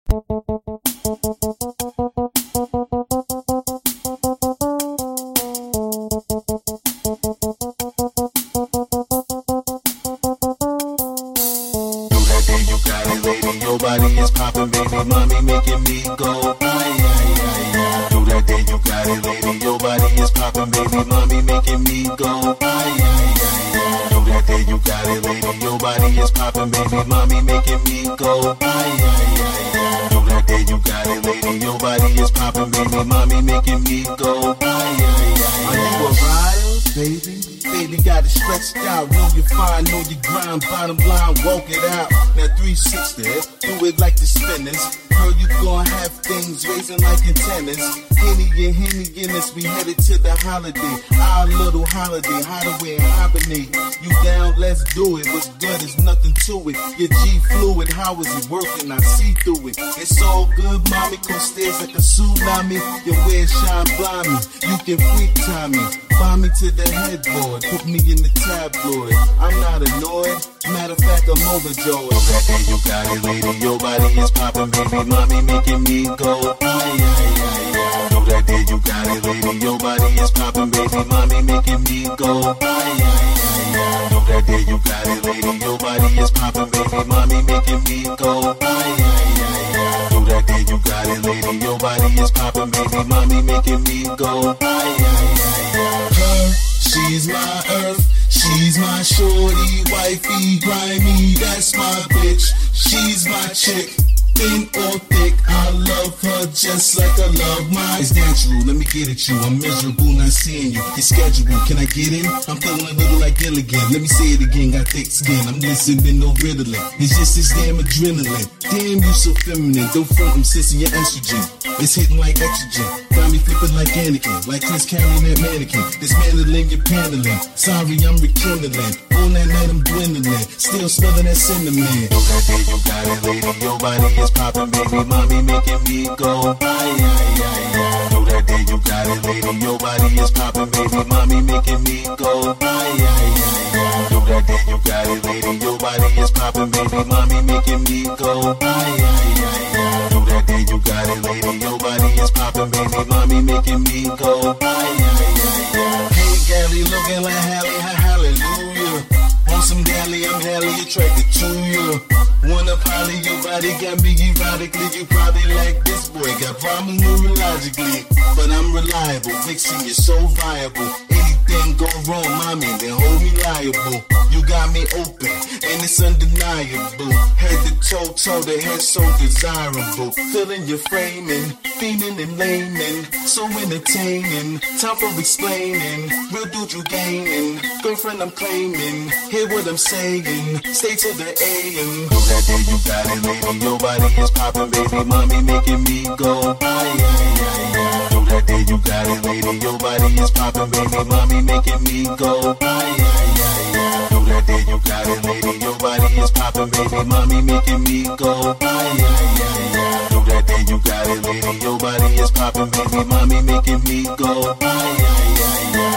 Your body is poppin', baby, mommy making me go, ay, ay, ay, ay. Know that day you got it, lady. Your body is poppin', baby, mommy making me go, ay, ay, ay, ay. Know that day you got it, lady. Your body is poppin', baby, mommy making me go, ay, ay, ay, ay. Know that day you got it, lady. Your body is poppin', baby, mommy making me go, ay, ay, ay, ay. Are you a rider, baby? Baby got it stretched out, know you fine, know you grind, bottom line, walk it out. Now 360, do it like the spinners. Girl, you gon' have things raising like antennas. Henny and Guinness, we headed to the holiday. Our little holiday, hideaway and hibernate. You down, let's do it. What's good is nothing to it. Your G fluid, how is it working? I see through it. It's all good, mommy, come stairs like a tsunami. Your way shine blind me, you can freak time me. Find me to the headboard, put me in the tabloid. I'm not annoyed, matter of fact, I'm overjoyed. Know that day you got it, lady. Your body is poppin', baby, mommy making me go, ay, ay, ay, ay. Know that day you got it, lady. Your body is poppin', baby, mommy making me go, ay, ay, ay, ay. Know that day you got it, lady. Your body is poppin', baby, mommy making me go, ay, ay, ay, ay. Know that day you got it, lady. Your body is poppin', baby, mommy making me go, ay, ay, ay, ay. She's my earth, she's my shorty, wifey, grimy, that's my bitch. She's my chick, thin or thick, I love her just like I love mine. It's natural, let me get at you, I'm miserable not seeing you. It's scheduled, can I get in? I'm feeling a little like Gilligan, let me say it again, got thick skin, I'm listening, no Ritalin. It's just this damn adrenaline, damn you so feminine, don't front them sis in your estrogen. It's hitting like estrogen, got me flipping like Anakin, like Chris carrying that mannequin. Dismantling your paneling, sorry I'm rekindling. All that night I'm dwindling, still smelling that cinnamon. Know that day you got it, lady, your body is poppin', baby, mommy making me go, ay, ay, ay, ay. Know that day you got it, lady, your body is poppin', baby, mommy making me go, ay, ay, ay, ay. Know that day you got it, lady, your body is poppin', baby, mommy making me go, ay, ay, ay, ay. Know that day you got it, lady, your body is poppin', baby, mommy making me go, ay, ay, ay, ay. Hey, Gally, looking like hallelujah. Want some galley, I'm highly attracted to you. Wanna poly, your body got me erotically. You probably like this boy, got problems neurologically. But I'm reliable, Vixen, you're so viable. Anything go wrong, mommy, then hold me liable. You got me open, and it's undeniable. Head to toe, the head so desirable. Feeling your framing, feeling and laming. So entertaining, time for explaining. Real dude you gaining, girlfriend I'm claiming. Hear what I'm saying, stay till the AM. Know that day you got it, lady, your body is poppin', baby, mommy making me go, ay, ay, ay, ay. Know that day you got it, lady, your body is poppin', baby, mommy making me go, ay, ay, ay, ay. Know that day you got it, lady, your body is poppin', baby, mommy making me go, ay, ay, ay, ay. Know that day you got it, lady, your body is poppin', baby, mommy making me go, ay, ay, ay, ay.